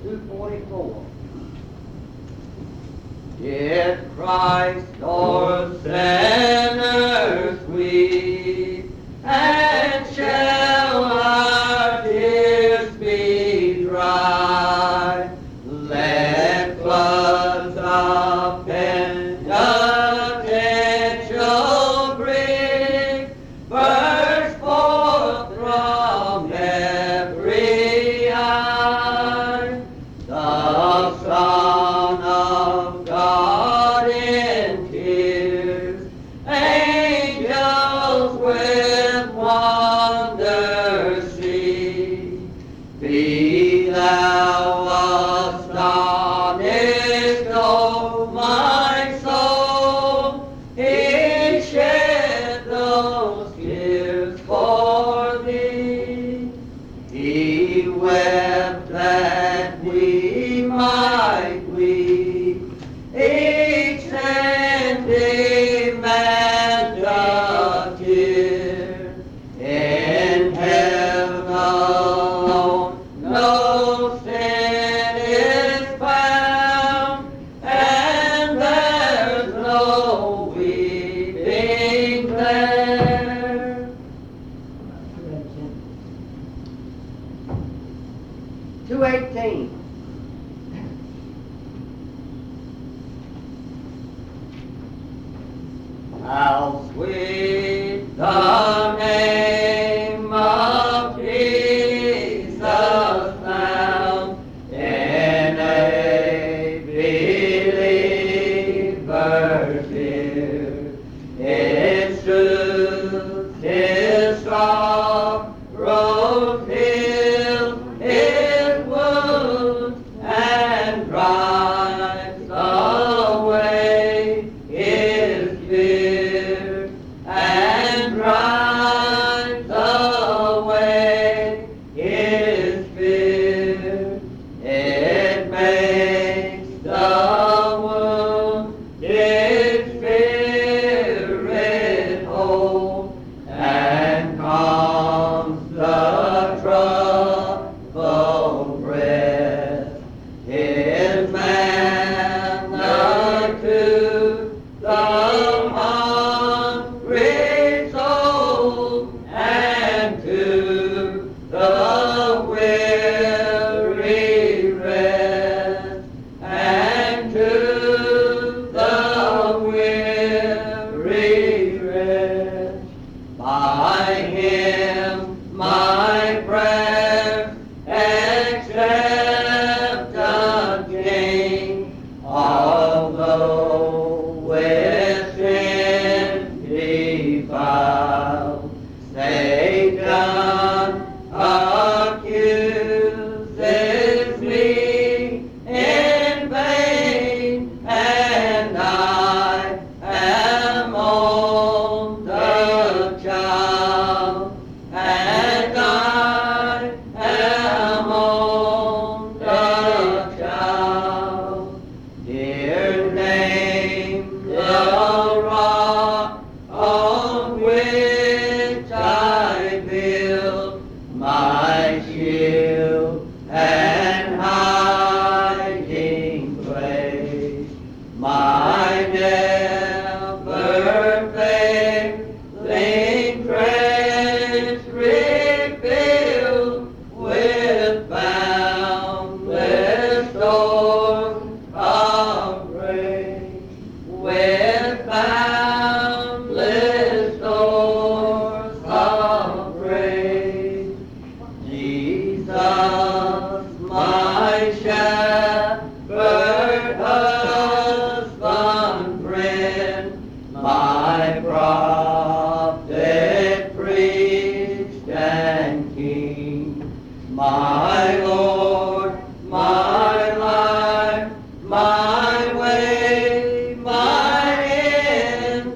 2:44. Did Christ o'er sinners weep, and shall our tears be dry? Let floods of penitential grief burst forth from every eye. The Son of God in tears, angels with wonder see. Be thou astonished, O my soul, he shed those tears for thee. He wept that we might weep, each and demand a tear. In heaven alone no sin is found, and there's no weeping there. 2:18. How sweet the name of Jesus sound in a believer's ear. It soothes his sorrows, heals his wounds, and drives away his fear, and drives away his fear. It makes the wounded spirit whole, and calms the troubled breast. His manna to the hungry soul, and to the weary rest, and to the weary rest. By him my prayer acceptance gain, although with sin defiled. Satan accuses me in vain, and I am on the child, and I am on the child. Dear name, the rock on which I build my shield and hiding place, my never failing treasury filled with boundless stores of grace, with boundless stores of grace. Jesus, my shepherd, husband, friend, my prophet, priest, and king, my Lord, my life, my way, my end,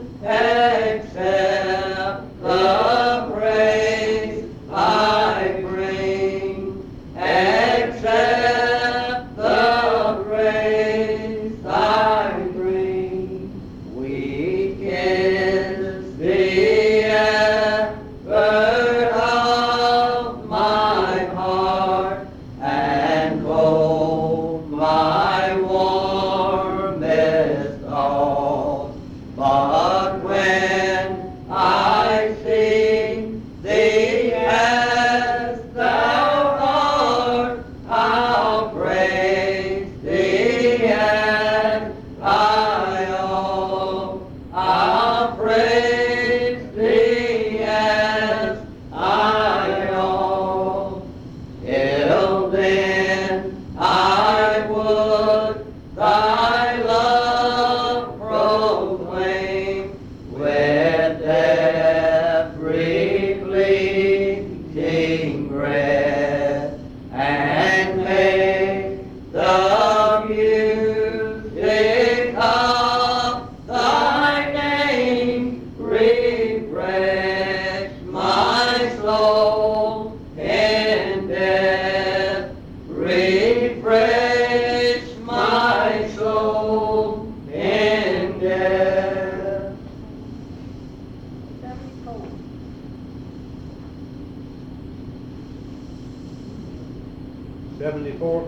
accept the praise I bring, accept the praise I bring. Weak is the effort of my heart, 74.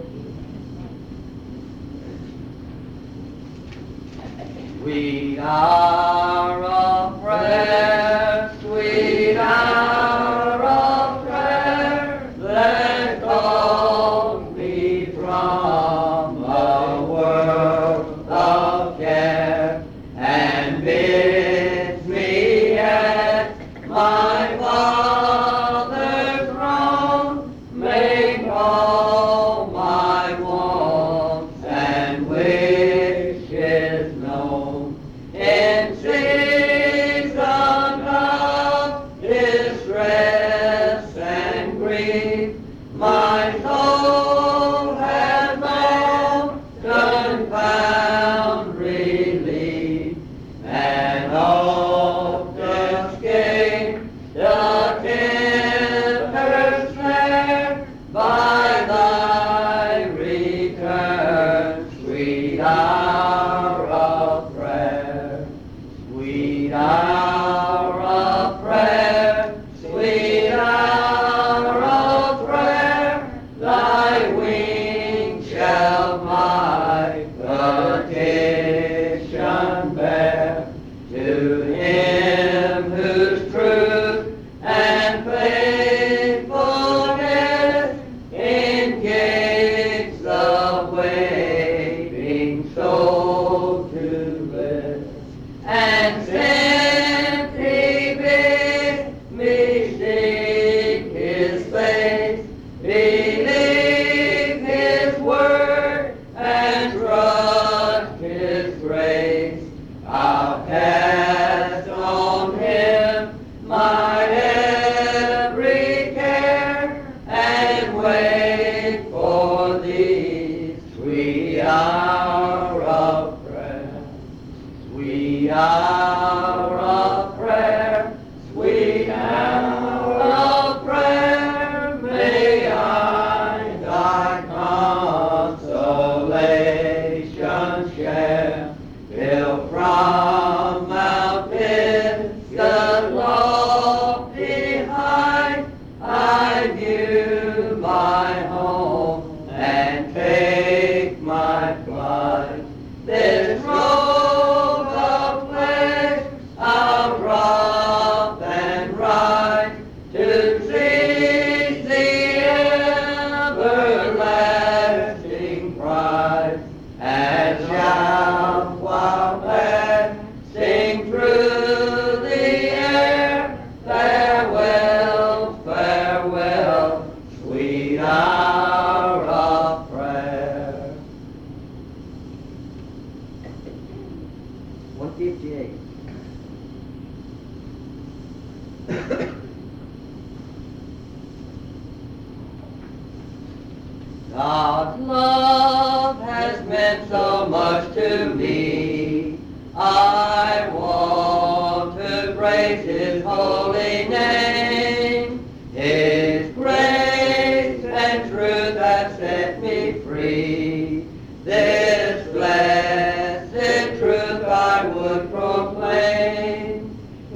Sweet hour of prayer, sweet hour of prayer, that calls me from a world of care, and bids me at my Father's throne make all my wants and wishes known. In season of distress and grief, my soul has known confound relief, and hope escape the tempter's snare by thy return. Sweet hour of prayer, sweet hour of prayer, sweet hour of prayer, thy wings shall my petition bear. To him whose truth and faithfulness engage the waiting soul to live, and simply bid me seek his face, believe his word, and trust his grace. I'll cast on him my every care, and wait for thee. Sweet hour of prayer, sweet hour of prayer, sweet hour of prayer, may I thy consolation share, till from Mount Pisgah's lofty height I view my home and take my flight. This road of flesh I'll drop and ride to seize the everlasting prize, and shall while glad sing through the air, farewell, farewell, sweet hour of prayer. 158. God's love has meant so much to me. I want to praise his holy name. His grace and truth have set me free. This blessed truth I would proclaim. He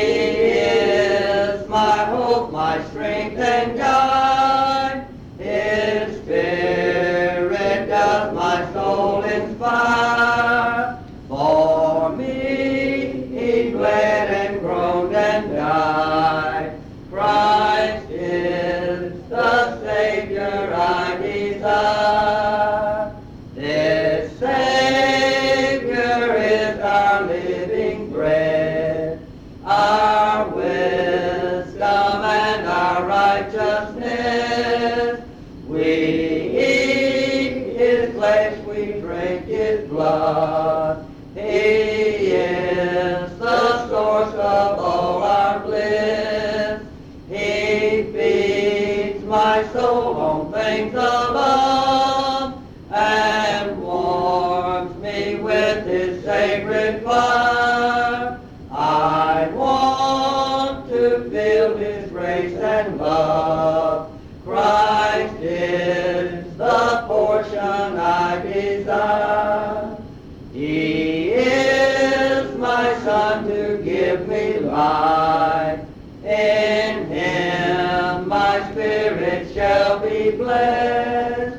is my hope, my strength and guide. His Spirit does my soul inspire. For me he bled and groaned and died. Christ is the Savior I desire. This Savior is our living bread, our wisdom and our righteousness. We eat his flesh, we drink his blood. He is the source of all our bliss. He feeds my soul on things above, and warms me with his sacred fire. I want to feel his grace and love. Christ is the portion I desire. He is my Son to give me life. In him my spirit shall be blessed.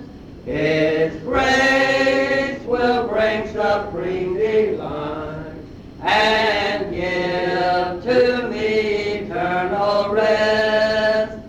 and give to me eternal rest.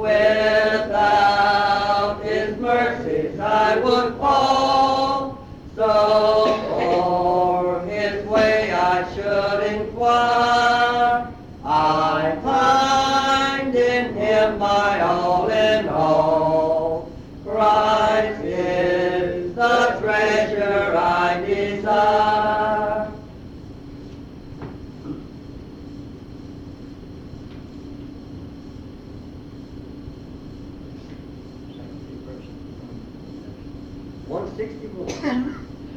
Without his mercies I would fall, so for his way I should inquire. I find in him my all in all. Christ is the treasure I desire. One 61.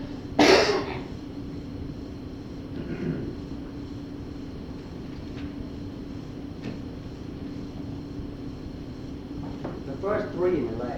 The first three and the last.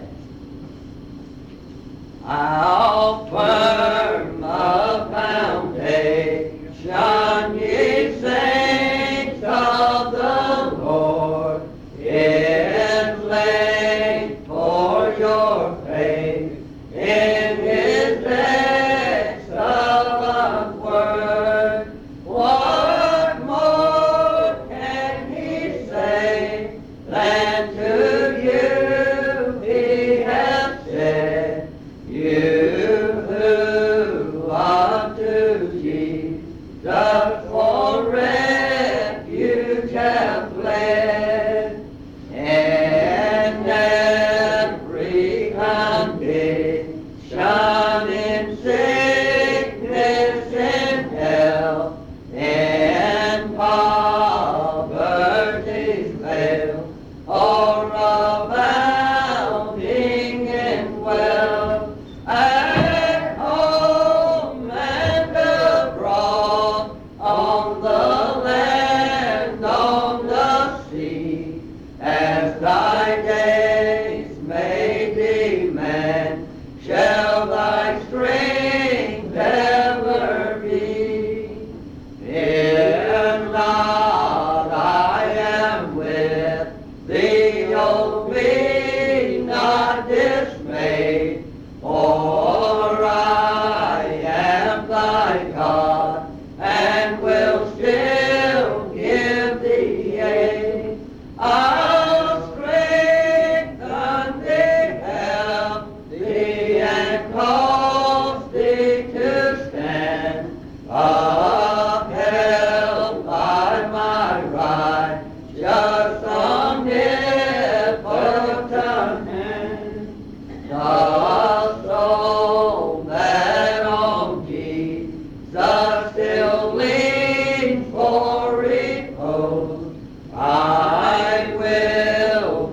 How firm a foundation, ye saints of the Lord, is laid for your faith in his excellent word. What more can he say than to you he has said? You who unto Jesus for refuge have fled, and every condition in sickness and health and poverty's veil, or abounding in wealth, at home and abroad, on the land, on the sea, as thy days may demand, shall thy strength ever be. Fear not, I am with thee, oh, be not dismayed, for I am thy God, and will still give thee aid. I'll strengthen thee, help thee, and cause thee to stand, upheld by my righteous omnipotent hand. The soul that on Jesus still leans for repose, I will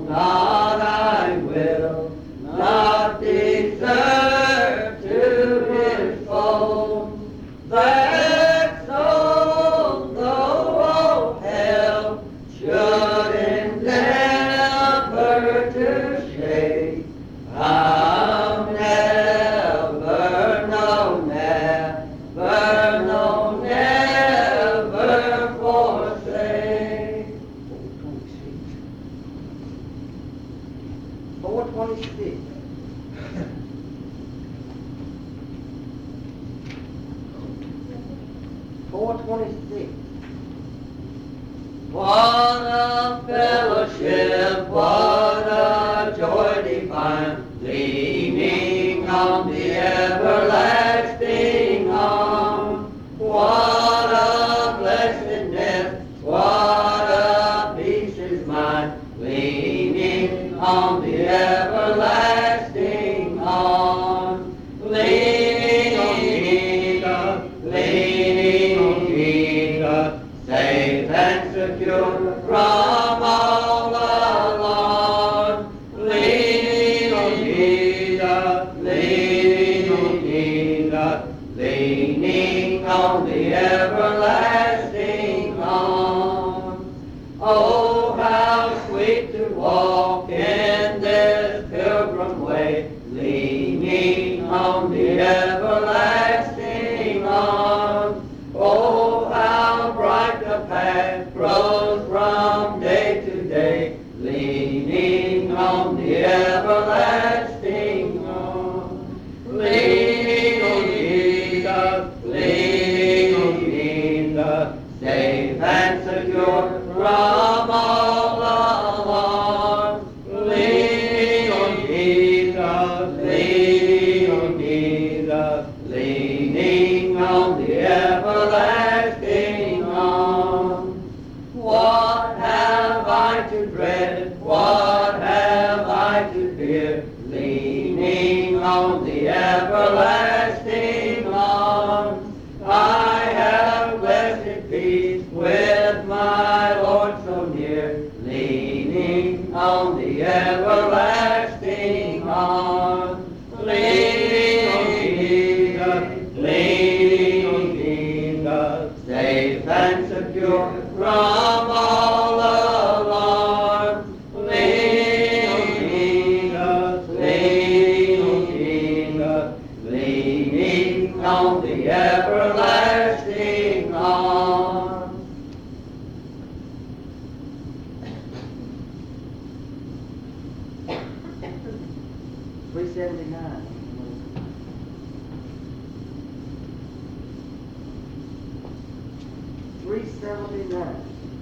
not desert to his fold. That soul, though all hell should endeavor to shake, I'll never, no, never forsake. 426. 426. What a fellowship, what a joy divine, leaning on the everlasting arm. What a blessedness, what a peace is mine, leaning on the everlasting arm. Leaning on Jesus, leaning on Jesus, safe and secure from all alarm. Leaning on Jesus, leaning on Jesus, leaning on the everlasting arm. Oh, how sweet to walk in this pilgrim way, leaning on the everlasting arm. Oh, how bright the path grows from day to day, leaning on the everlasting arm. Leaning on Jesus, leaning on Jesus, leaning on the everlasting arm. What have I to dread? What have I to fear? Leaning on the everlasting arm. I have blessed peace with my Lord so near. Leaning on the everlasting arm. Leaning on Jesus, safe and secure from all alarm. Leaning on the everlasting arm. 379. 379.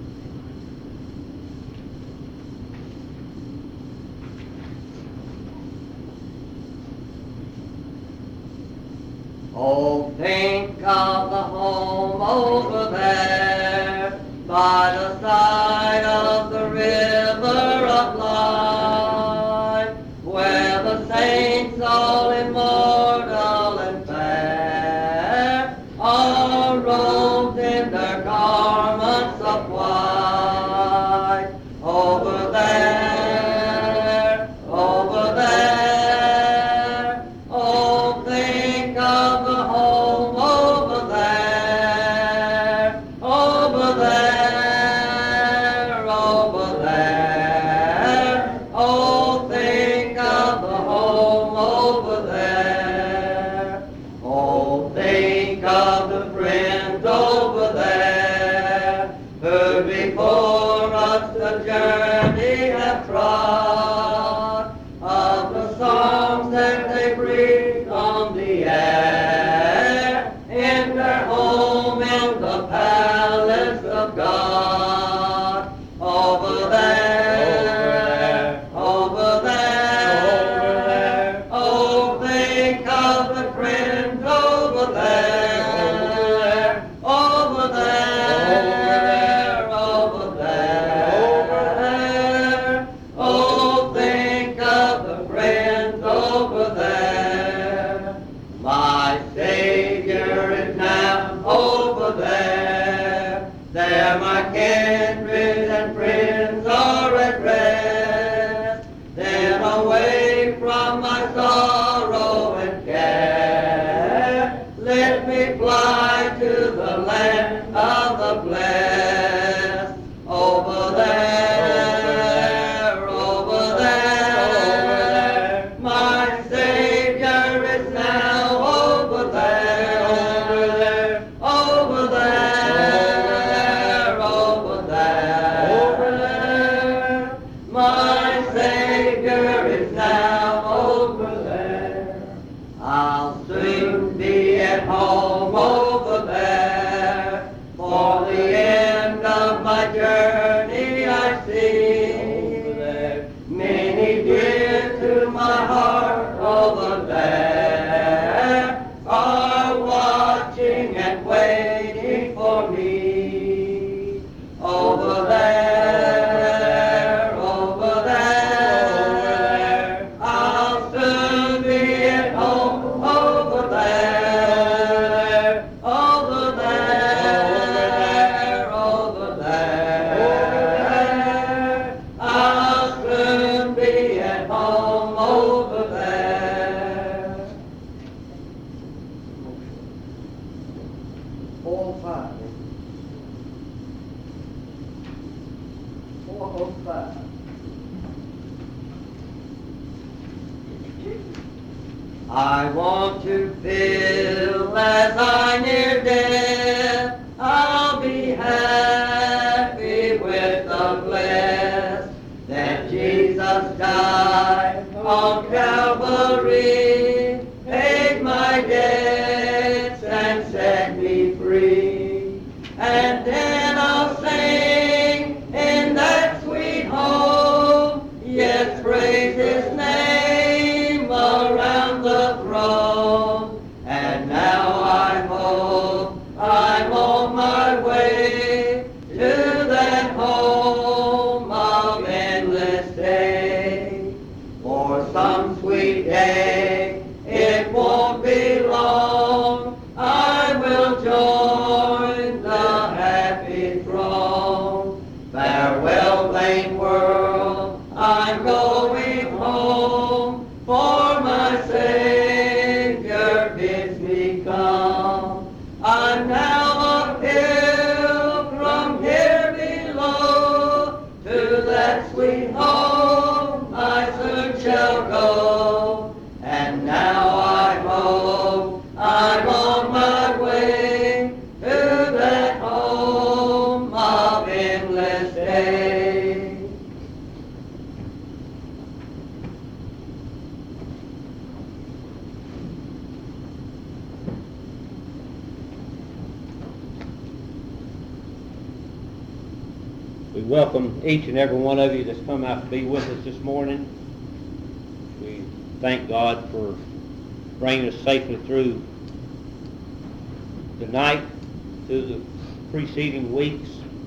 Oh, think of the home over there by the side of the river of life, where the saints all immortal and fair are robed in their garments of white. Over there, over there, oh, think of the home over there, over there, over there. Oh, think of the home over there. Oh, think of the friends over there who before us the journey have trod, of the songs that they breathed on the air, in their home in the palace of God. Over there, over there, oh, think of the friends over there, over there, over there. Oh, think of the friends over there. My Savior is now over there. There my kindred and friends are at rest. Then away from my sorrow and care, let me fly to the land of the blessed. Over there, over there, my Savior is now over there, over there, over there, my Savior is now over there. I'll soon be at home over there, for the end of my journey I see. Many dear to my heart over there are watching and waiting for me. Over there, over there, I'll soon be at home over there, over there, over there. I'll soon be at home over there. 405. 405. I want to feel as I near death, I'll be happy with the blessed, that Jesus died on Calvary, paid my debts and set me free. And then I'll sing in that sweet home, yes, praise His name the throne. And now I'm on my way to that home of endless day. For some sweet day, it won't be long, I will join the happy throng. Farewell, vain world, I'm going home, for my Savior bids me come. I'm now uphill from here below, to that sweet home I soon shall go. And now I'm on my way to that home of endless day. We welcome each and every one of you that's come out to be with us this morning. We thank God for bringing us safely through the night, through the preceding weeks.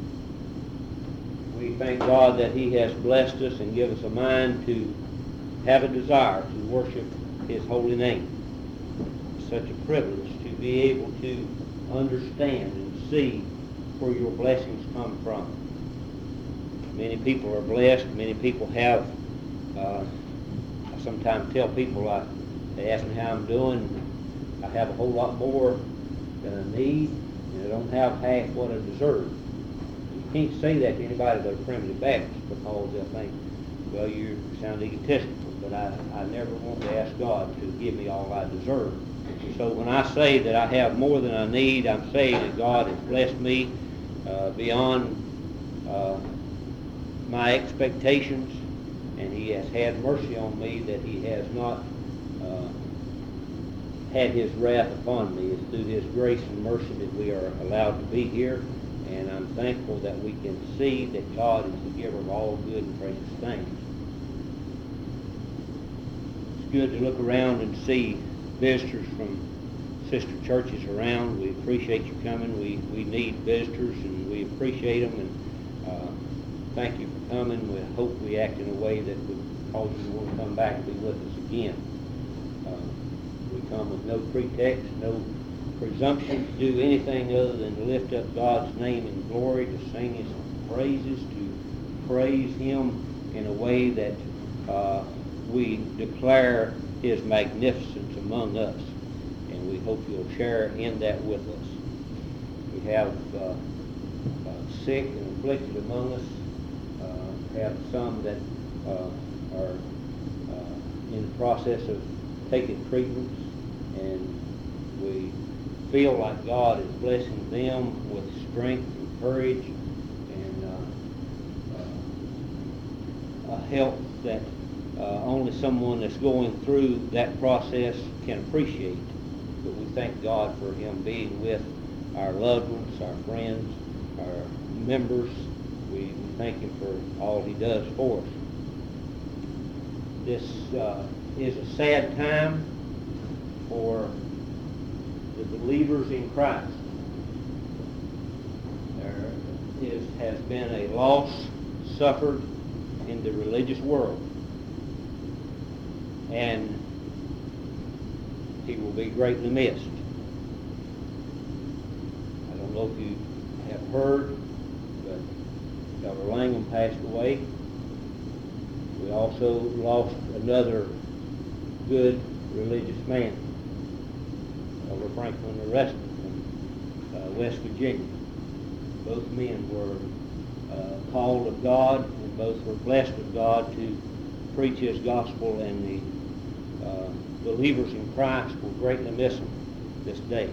We thank God that He has blessed us and given us a mind to have a desire to worship His holy name. It's such a privilege to be able to understand and see where your blessings come from. Many people are blessed. Many people have, I sometimes tell people, they ask me how I'm doing. I have a whole lot more than I need, and I don't have half what I deserve. You can't say that to anybody but a primitive Baptist, because they'll think, well, you sound egotistical. But I never want to ask God to give me all I deserve. So when I say that I have more than I need, I'm saying that God has blessed me beyond my expectations, and He has had mercy on me, that He has not had His wrath upon me. It's through His grace and mercy that we are allowed to be here, and I'm thankful that we can see that God is the giver of all good and precious things. It's good to look around and see visitors from sister churches around. We appreciate you coming. We need visitors, and we appreciate them, and thank you for coming. We hope we act in a way that would cause you to want to come back and be with us again. We come with no pretext, no presumption to do anything other than to lift up God's name in glory, to sing His praises, to praise Him in a way that we declare His magnificence among us. And we hope you'll share in that with us. We have sick and afflicted among us. Have some that are in the process of taking treatments, and we feel like God is blessing them with strength and courage and a health that only someone that's going through that process can appreciate. But we thank God for Him being with our loved ones, our friends, our members. We thank Him for all He does for us. This is a sad time for the believers in Christ. There has been a loss suffered in the religious world, and He will be greatly missed. I don't know if you have heard, but Dr. Langham passed away. We also lost another good religious man, Elder Franklin Arrested from West Virginia. Both men were called of God, and both were blessed of God to preach His gospel, and the believers in Christ will greatly miss Him this day.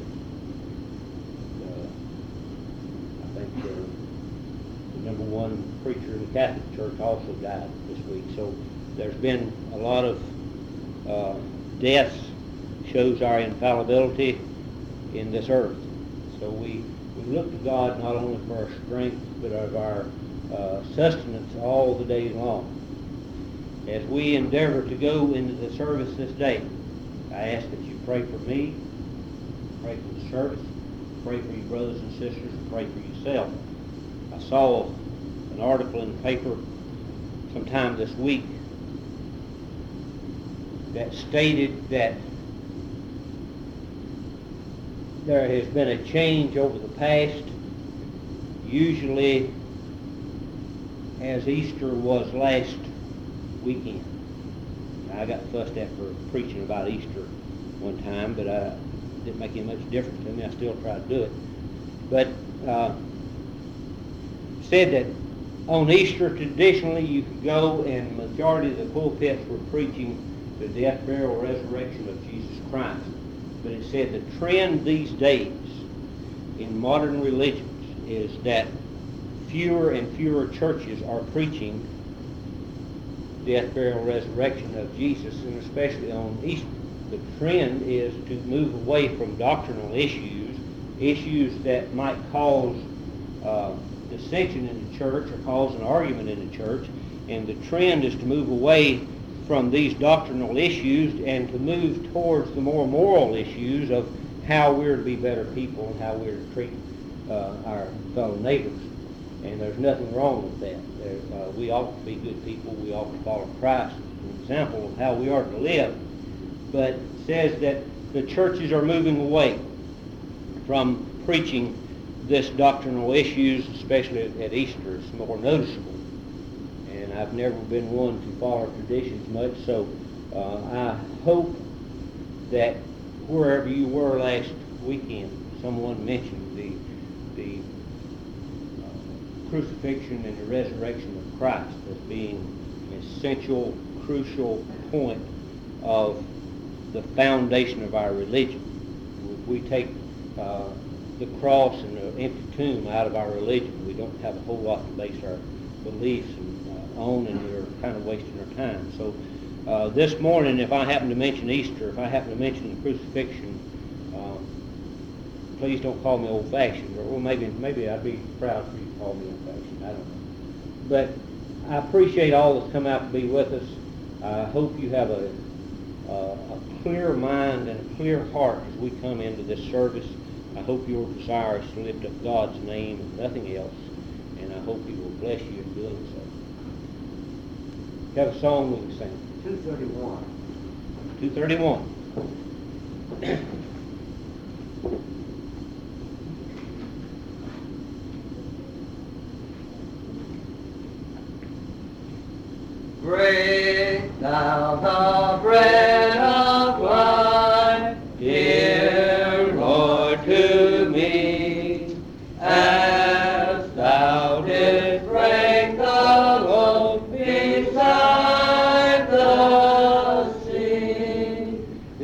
I think the number one preacher in the Catholic Church also died this week. So there's been a lot of deaths. Shows our infallibility in this earth. So we look to God not only for our strength, but of our sustenance all the days long. As we endeavor to go into the service this day, I ask that you pray for me, pray for the service, pray for your brothers and sisters, and pray for yourself. I saw an article in the paper sometime this week that stated that there has been a change over the past. Usually, as Easter was last weekend. I got fussed at for preaching about Easter one time, but it didn't make any much difference to me. I still tried to do it. But said that on Easter, traditionally, you could go and the majority of the pulpits were preaching the death, burial, resurrection of Jesus Christ. But it said the trend these days in modern religions is that fewer and fewer churches are preaching death, burial, resurrection of Jesus, and especially on Easter. The trend is to move away from doctrinal issues that might cause dissension in the church or cause an argument in the church, and the trend is to move away from these doctrinal issues and to move towards the more moral issues of how we're to be better people and how we're to treat our fellow neighbors. And there's nothing wrong with that. We ought to be good people. We ought to follow Christ as an example of how we are to live. But it says that the churches are moving away from preaching this doctrinal issues, especially at Easter. It's more noticeable. And I've never been one to follow traditions much, so I hope that wherever you were last weekend, someone mentioned the crucifixion and the resurrection of Christ as being an essential, crucial point of the foundation of our religion. If we take the cross and the empty tomb out of our religion, we don't have a whole lot to base our beliefs on, and we're kind of wasting our time. So this morning, if I happen to mention Easter, if I happen to mention the crucifixion, please don't call me old-fashioned, or well, maybe I'd be proud for you to call me old-fashioned. I don't know. But I appreciate all that's come out to be with us. I hope you have a clear mind and a clear heart as we come into this service. I hope your desire is to lift up God's name and nothing else, and I hope He will bless you in doing so. Have a song we can sing. 231. 231. Break thou the bread of life, dear Lord, to me, as thou didst break the loaf beside the sea,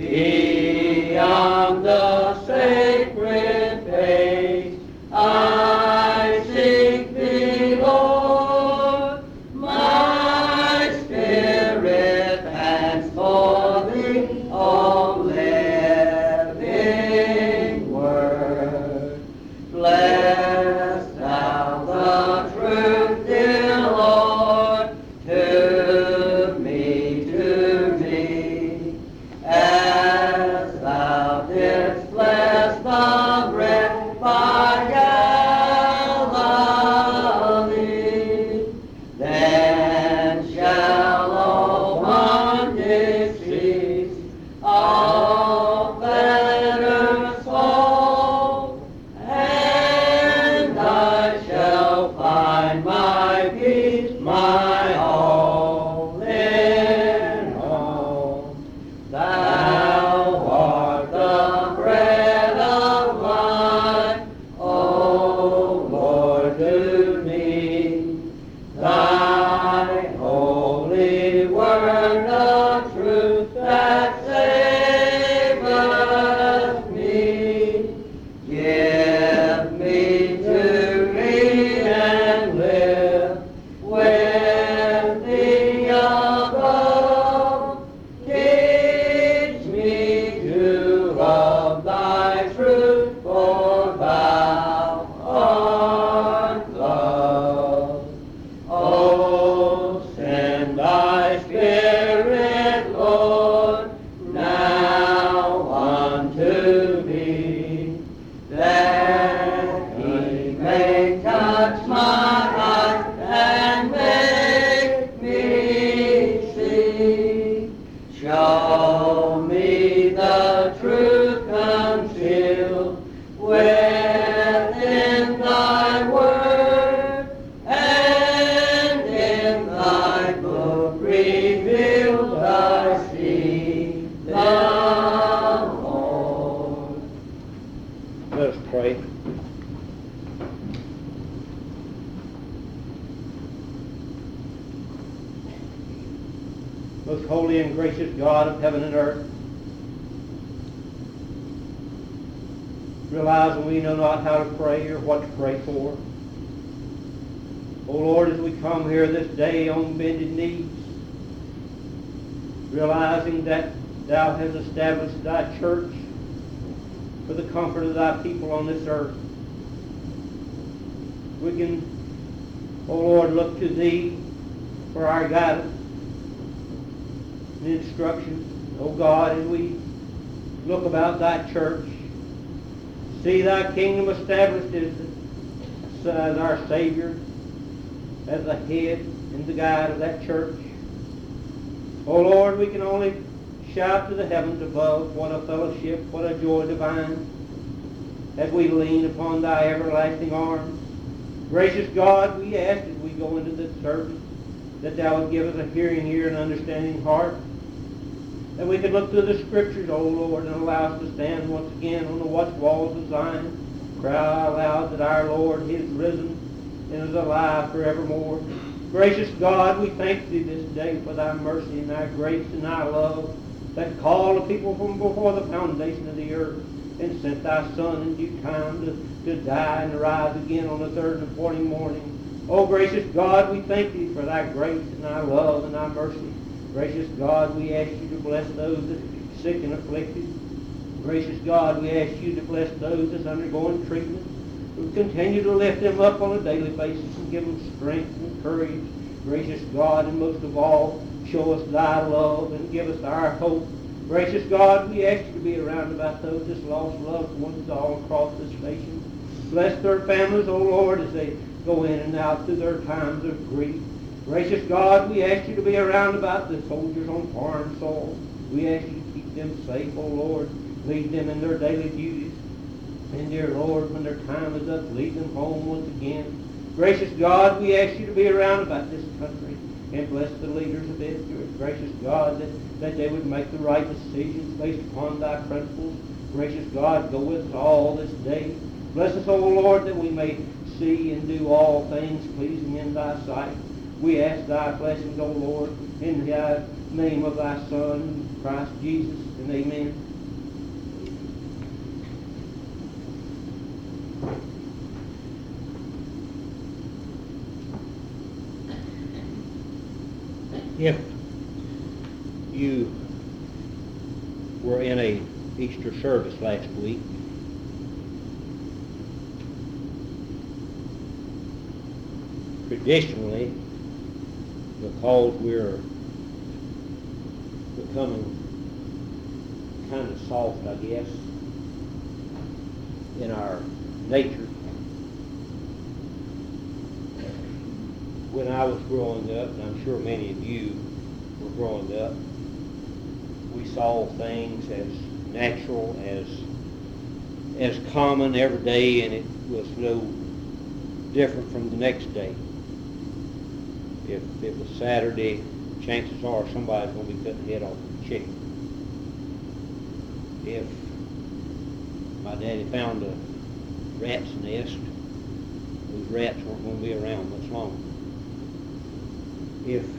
beyond the sacred face, I seek thee, Lord, my spirit pants for thee, O living word. Bless thou the truth, dear Lord, to me, as holy and gracious God of heaven and earth, realizing we know not how to pray or what to pray for. Oh Lord, as we come here this day on bended knees, realizing that Thou hast established Thy church for the comfort of Thy people on this earth, we can, oh Lord, look to Thee for our guidance and instruction. Oh God, as we look about Thy church, see Thy kingdom established as our Savior, as the head and the guide of that church. Oh Lord, we can only shout to the heavens above, what a fellowship, what a joy divine, as we lean upon Thy everlasting arms. Gracious God, we ask as we go into this service that Thou would give us a hearing ear and understanding heart, that we could look through the Scriptures, O Lord, and allow us to stand once again on the watch walls of Zion, cry aloud that our Lord is risen and is alive forevermore. Gracious God, we thank Thee this day for Thy mercy and Thy grace and Thy love that called the people from before the foundation of the earth and sent Thy Son in due time to die and to rise again on the third and fourth morning. Oh, gracious God, we thank Thee for Thy grace and Thy love and Thy mercy. Gracious God, we ask You to bless those that are sick and afflicted. Gracious God, we ask You to bless those that's undergoing treatment. We continue to lift them up on a daily basis and give them strength and courage. Gracious God, and most of all, show us Thy love and give us our hope. Gracious God, we ask You to be around about those that's lost loved ones all across this nation. Bless their families, O Lord, as they go in and out through their times of grief. Gracious God, we ask You to be around about the soldiers on foreign soil. We ask You to keep them safe, O Lord. Lead them in their daily duties. And dear Lord, when their time is up, lead them home once again. Gracious God, we ask You to be around about this country and bless the leaders of it. Gracious God, that they would make the right decisions based upon Thy principles. Gracious God, go with us all this day. Bless us, O Lord, that we may see and do all things pleasing in Thy sight. We ask Thy blessings, O Lord, in the name of Thy Son, Christ Jesus, and amen. If you were in a Easter service last week, traditionally, because we're becoming kind of soft, I guess, in our nature, when I was growing up, and I'm sure many of you were growing up, we saw things as natural, as common every day, and it was no different from the next day. If it was Saturday, chances are somebody's going to be cutting the head off of a chicken. If my daddy found a rat's nest, those rats weren't going to be around much longer. If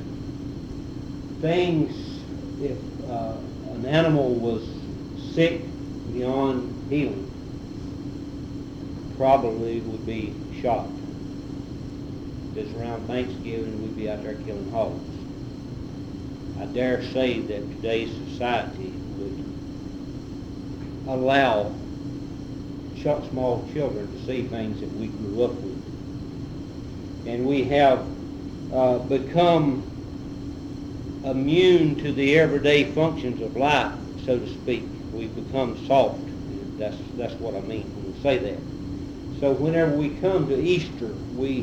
an animal was sick beyond healing, probably would be shot. If it's around Thanksgiving, we'd be out there killing hogs. I dare say that today's society would allow small children to see things that we grew up with. And we have become immune to the everyday functions of life, so to speak. We've become soft. That's what I mean when we say that. So whenever we come to Easter, we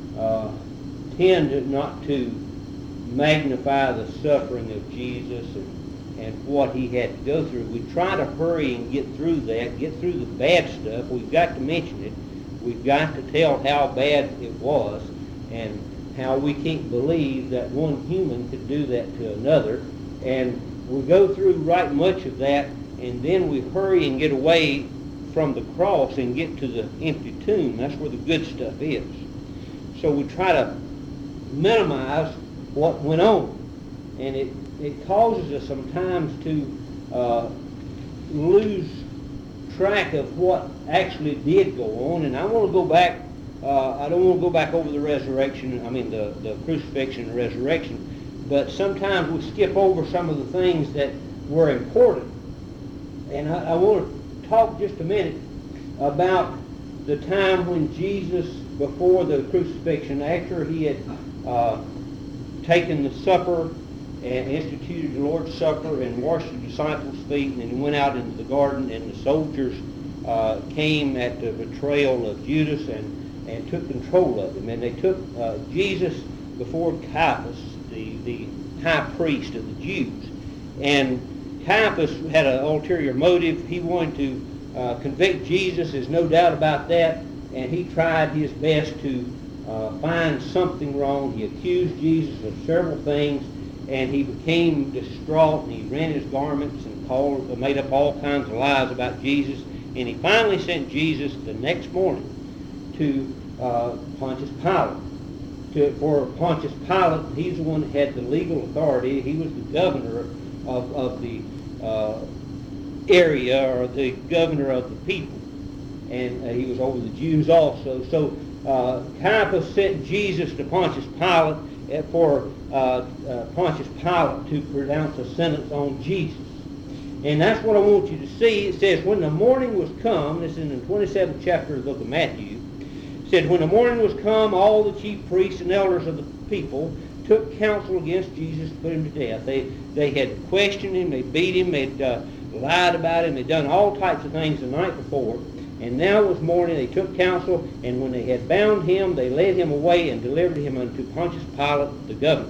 tend not to magnify the suffering of Jesus and what he had to go through. We try to hurry and get through that, get through the bad stuff. We've got to mention it. We've got to tell how bad it was and how we can't believe that one human could do that to another. And we go through right much of that, and then we hurry and get away from the cross and get to the empty tomb. That's where the good stuff is. So we try to minimize what went on. And it causes us sometimes to lose track of what actually did go on. And I want to go back, I don't want to go back over the resurrection, the crucifixion and resurrection, but sometimes we skip over some of the things that were important. And I want to talk just a minute about the time when Jesus, before the crucifixion, after he had taken the supper and instituted the Lord's Supper and washed the disciples' feet, and then he went out into the garden, and the soldiers came at the betrayal of Judas and took control of him. And they took Jesus before Caiaphas, the high priest of the Jews. And Caiaphas had an ulterior motive. He wanted to convict Jesus, there's no doubt about that, and he tried his best to find something wrong. He accused Jesus of several things, and he became distraught, and he rent his garments and made up all kinds of lies about Jesus. And he finally sent Jesus the next morning to Pontius Pilate. For Pontius Pilate, he's the one that had the legal authority. He was the governor of the area, or the governor of the people. And he was over the Jews also. So Caiaphas sent Jesus to Pontius Pilate for Pontius Pilate to pronounce a sentence on Jesus. And that's what I want you to see. It says, when the morning was come, this is in the 27th chapter of the book of Matthew, it said, when the morning was come, all the chief priests and elders of the people took counsel against Jesus to put him to death. They had questioned him, they beat him, they'd lied about him, they'd done all types of things the night before. And now it was morning, they took counsel, and when they had bound him, they led him away and delivered him unto Pontius Pilate, the governor.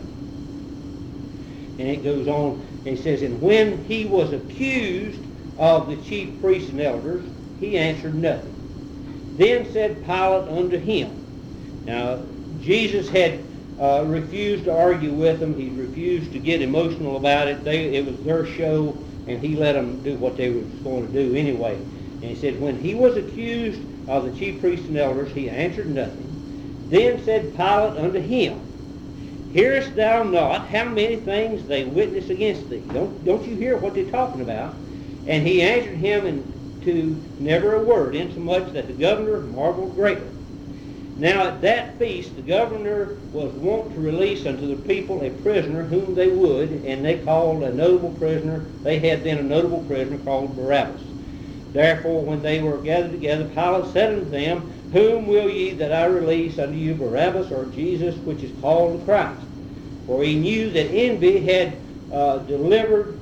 And it goes on, and it says, and when he was accused of the chief priests and elders, he answered nothing. Then said Pilate unto him. Now, Jesus had refused to argue with them. He refused to get emotional about it. It was their show, and he let them do what they were going to do anyway. And he said, when he was accused of the chief priests and elders, he answered nothing. Then said Pilate unto him, hearest thou not how many things they witness against thee? Don't you hear what they're talking about? And he answered him to never a word, insomuch that the governor marveled greatly. Now at that feast the governor was wont to release unto the people a prisoner whom they would, and they called a notable prisoner. They had then a notable prisoner called Barabbas. Therefore, when they were gathered together, Pilate said unto them, whom will ye that I release unto you, Barabbas or Jesus, which is called the Christ? For he knew that envy had delivered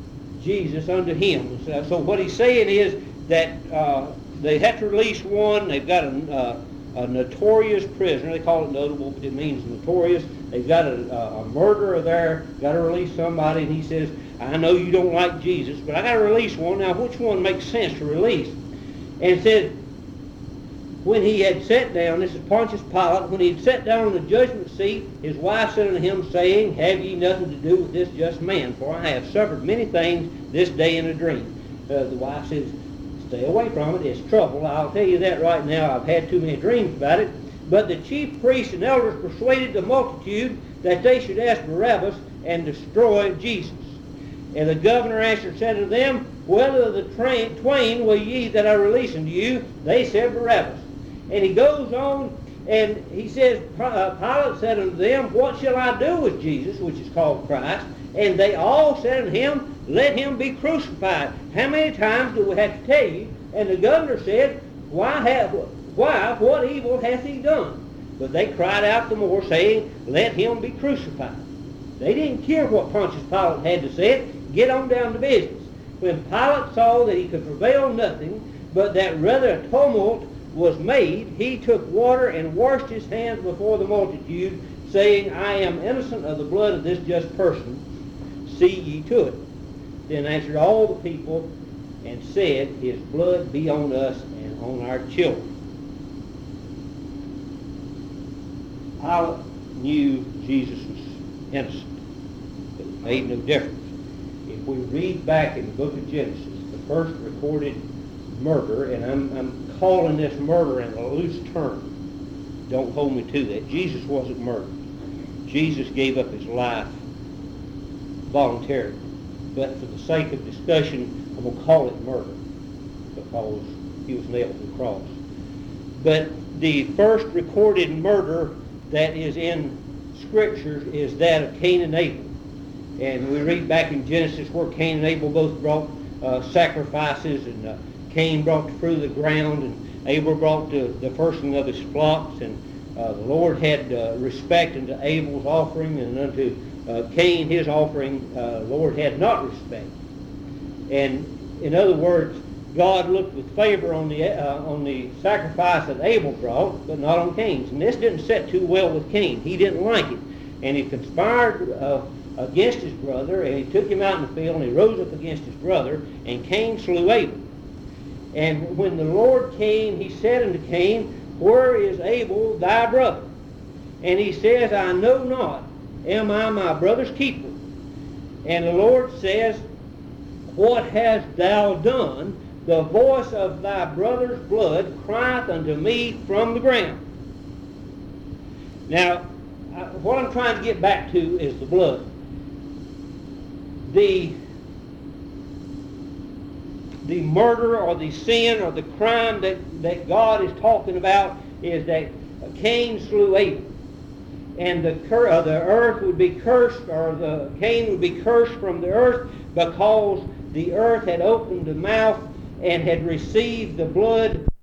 Jesus unto him. So what he's saying is that they had to release one. They've got a notorious prisoner. They call it notable, but it means notorious. They've got a murderer there, got to release somebody, and he says, I know you don't like Jesus, but I got to release one. Now, which one makes sense to release? And it said, when he had sat down, this is Pontius Pilate, when he had sat down on the judgment seat, his wife said unto him, saying, have ye nothing to do with this just man? For I have suffered many things this day in a dream. The wife says, stay away from it. It's trouble. I'll tell you that right now. I've had too many dreams about it. But the chief priests and elders persuaded the multitude that they should ask Barabbas and destroy Jesus. And the governor answered, said unto them, whether of the twain will ye that I release unto you? They said Barabbas. And he goes on, and he says, Pilate said unto them, what shall I do with Jesus, which is called Christ? And they all said unto him, let him be crucified. How many times do we have to tell you? And the governor said, why, what evil hath he done? But they cried out the more, saying, let him be crucified. They didn't care what Pontius Pilate had to say. Get on down to business. When Pilate saw that he could prevail nothing, but that rather a tumult was made, he took water and washed his hands before the multitude, saying, I am innocent of the blood of this just person. See ye to it. Then answered all the people and said, his blood be on us and on our children. Pilate knew Jesus was innocent, but it made no difference. If we read back in the book of Genesis, the first recorded murder, and I'm calling this murder in a loose term. Don't hold me to that. Jesus wasn't murdered. Jesus gave up his life voluntarily. But for the sake of discussion, I'm going to call it murder because he was nailed to the cross. But the first recorded murder that is in Scripture is that of Cain and Abel. And we read back in Genesis where Cain and Abel both brought sacrifices, and Cain brought the fruit of the ground, and Abel brought the firstling of his flocks. And the Lord had respect unto Abel's offering, and unto Cain his offering the Lord had not respect. And in other words, God looked with favor on the sacrifice that Abel brought, but not on Cain's. And this didn't sit too well with Cain. He didn't like it. And he conspired against his brother, and he took him out in the field, and he rose up against his brother, and Cain slew Abel. And when the Lord came, he said unto Cain, Where is Abel thy brother? And he says, I know not. Am I my brother's keeper? And the Lord says, What hast thou done? The voice of thy brother's blood crieth unto me from the ground. Now, what I'm trying to get back to is the blood. The murder or the sin or the crime that God is talking about is that Cain slew Abel. And the earth would be cursed, or Cain would be cursed from the earth, because the earth had opened the mouth and had received the blood